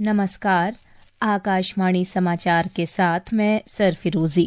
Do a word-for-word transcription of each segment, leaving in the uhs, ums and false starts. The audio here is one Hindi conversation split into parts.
नमस्कार। आकाशवाणी समाचार के साथ मैं सरफिरोजी।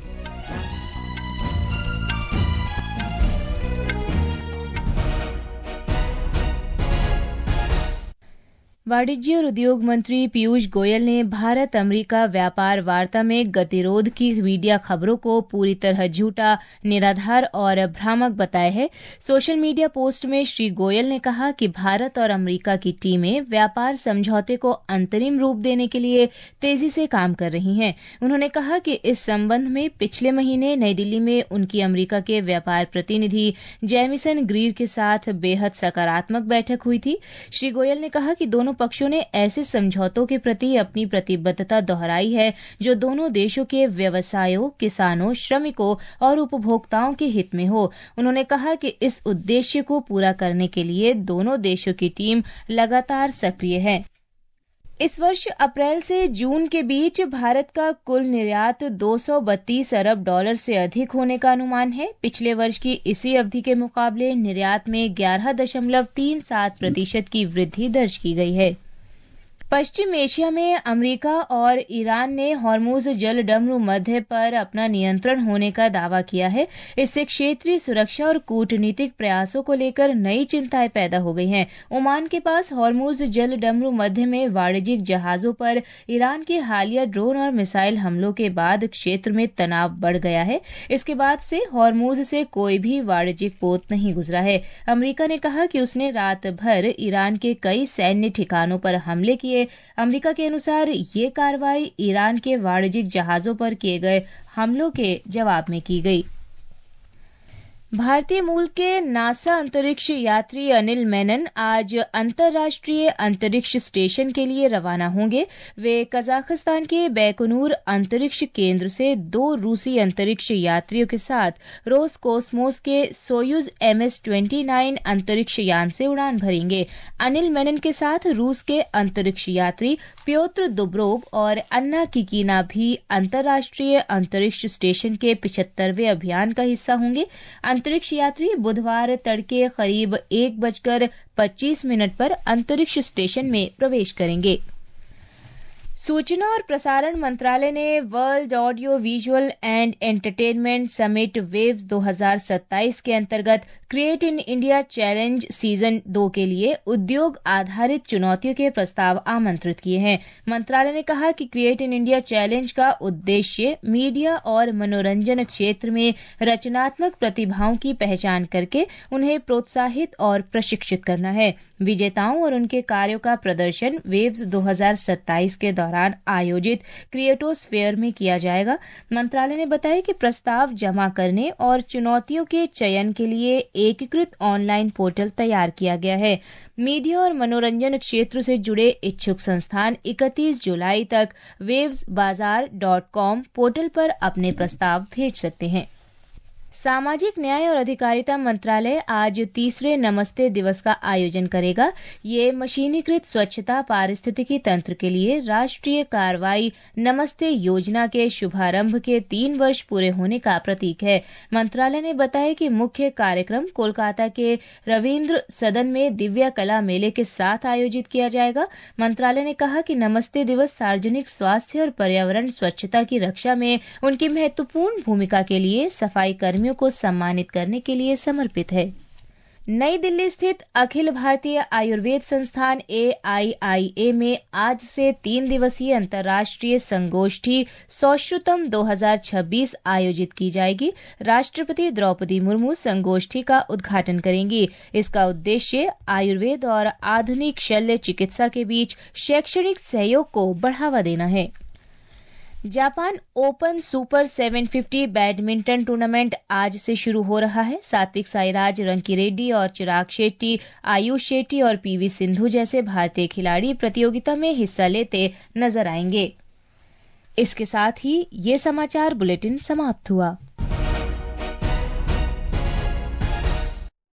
वाणिज्य और उद्योग मंत्री पीयूष गोयल ने भारत अमेरिका व्यापार वार्ता में गतिरोध की मीडिया खबरों को पूरी तरह झूठा, निराधार और भ्रामक बताया है। सोशल मीडिया पोस्ट में श्री गोयल ने कहा कि भारत और अमेरिका की टीमें व्यापार समझौते को अंतरिम रूप देने के लिए तेजी से काम कर रही हैं। उन्होंने कहा कि इस संबंध में पिछले महीने नई दिल्ली में उनकी अमेरिका के व्यापार प्रतिनिधि जेमिसन ग्रीर के साथ बेहद सकारात्मक बैठक हुई थी। श्री गोयल ने कहा कि दोनों पक्षों ने ऐसे समझौतों के प्रति अपनी प्रतिबद्धता दोहराई है जो दोनों देशों के व्यवसायों, किसानों, श्रमिकों और उपभोक्ताओं के हित में हो। उन्होंने कहा कि इस उद्देश्य को पूरा करने के लिए दोनों देशों की टीम लगातार सक्रिय है। इस वर्ष अप्रैल से जून के बीच भारत का कुल निर्यात दो सौ बत्तीस अरब डॉलर से अधिक होने का अनुमान है। पिछले वर्ष की इसी अवधि के मुकाबले निर्यात में ग्यारह दशमलव तीन सात प्रतिशत की वृद्धि दर्ज की गई है। पश्चिम एशिया में अमेरिका और ईरान ने हॉर्मुज जलडमरू मध्य पर अपना नियंत्रण होने का दावा किया है। इससे क्षेत्रीय सुरक्षा और कूटनीतिक प्रयासों को लेकर नई चिंताएं पैदा हो गई हैं। ओमान के पास हॉर्मुज जलडमरू मध्य में वाणिज्यिक जहाजों पर ईरान के हालिया ड्रोन और मिसाइल हमलों के बाद क्षेत्र में तनाव बढ़ गया है। इसके बाद से हॉर्मुज से कोई भी वाणिज्यिक पोत नहीं गुजरा है। अमेरिका ने कहा कि उसने रात भर ईरान के कई सैन्य ठिकानों पर हमले किए। अमेरिका के अनुसार ये कार्रवाई ईरान के वाणिज्यिक जहाजों पर किए गए हमलों के जवाब में की गई। भारतीय मूल के नासा अंतरिक्ष यात्री अनिल मेनन आज अंतर्राष्ट्रीय अंतरिक्ष स्टेशन के लिए रवाना होंगे। वे कजाकिस्तान के बैकोनूर अंतरिक्ष केंद्र से दो रूसी अंतरिक्ष यात्रियों के साथ रोसकोसमोस के सोयुज एम एस उनतीस अंतरिक्ष यान से उड़ान भरेंगे। अनिल मेनन के साथ रूस के अंतरिक्ष यात्री प्योत्र दुब्रोव और अन्ना किकीना भी अंतर्राष्ट्रीय अंतरिक्ष स्टेशन के पिछहत्तरवें अभियान का हिस्सा होंगे। अंतरिक्ष यात्री बुधवार तड़के करीब एक बजकर पच्चीस मिनट पर अंतरिक्ष स्टेशन में प्रवेश करेंगे। सूचना और प्रसारण मंत्रालय ने world audio visual and entertainment summit वेव्स दो हज़ार सत्ताईस के अंतर्गत create in India challenge season दो के लिए उद्योग आधारित चुनौतियों के प्रस्ताव आमंत्रित किए हैं। मंत्रालय ने कहा कि क्रिएट इन इंडिया चैलेंज का उद्देश्य मीडिया और मनोरंजन क्षेत्र में रचनात्मक प्रतिभाओं की पहचान करके उन्हें प्रोत्साहित और प्रशिक्षित करना है। विजेताओं और उनके कार्यों का प्रदर्शन वेव्स दो हज़ार सत्ताईस के दौरान आयोजित क्रिएटोस्फेयर में किया जाएगा। मंत्रालय ने बताया कि प्रस्ताव जमा करने और चुनौतियों के चयन के लिए एकीकृत ऑनलाइन पोर्टल तैयार किया गया है। मीडिया और मनोरंजन क्षेत्र से जुड़े इच्छुक संस्थान इकतीस जुलाई तक वेव्स बाजार डॉट कॉम पोर्टल पर अपने प्रस्ताव भेज सकते हैं। सामाजिक न्याय और अधिकारिता मंत्रालय आज तीसरे नमस्ते दिवस का आयोजन करेगा। ये मशीनीकृत स्वच्छता पारिस्थितिकी तंत्र के लिए राष्ट्रीय कार्रवाई नमस्ते योजना के शुभारंभ के तीन वर्ष पूरे होने का प्रतीक है। मंत्रालय ने बताया कि मुख्य कार्यक्रम कोलकाता के रविन्द्र सदन में दिव्या कला मेले के साथ आयोजित किया जाएगा। मंत्रालय ने कहा कि नमस्ते दिवस सार्वजनिक स्वास्थ्य और पर्यावरण स्वच्छता की रक्षा में उनकी महत्वपूर्ण भूमिका के लिए सफाई कर्मियों को सम्मानित करने के लिए समर्पित है। नई दिल्ली स्थित अखिल भारतीय आयुर्वेद संस्थान ए आई आई ए में आज से तीन दिवसीय अंतर्राष्ट्रीय संगोष्ठी सौश्रुतम दो हज़ार छब्बीस आयोजित की जाएगी। राष्ट्रपति द्रौपदी मुर्मू संगोष्ठी का उद्घाटन करेंगी। इसका उद्देश्य आयुर्वेद और आधुनिक शल्य चिकित्सा के बीच शैक्षणिक सहयोग को बढ़ावा देना है। जापान ओपन सुपर सात सौ पचास बैडमिंटन टूर्नामेंट आज से शुरू हो रहा है। सात्विक साईराज, रंकी रेड्डी और चिराग शेट्टी, आयुष शेट्टी और पीवी सिंधु जैसे भारतीय खिलाड़ी प्रतियोगिता में हिस्सा लेते नजर आएंगे। इसके साथ ही ये समाचार बुलेटिन समाप्त हुआ।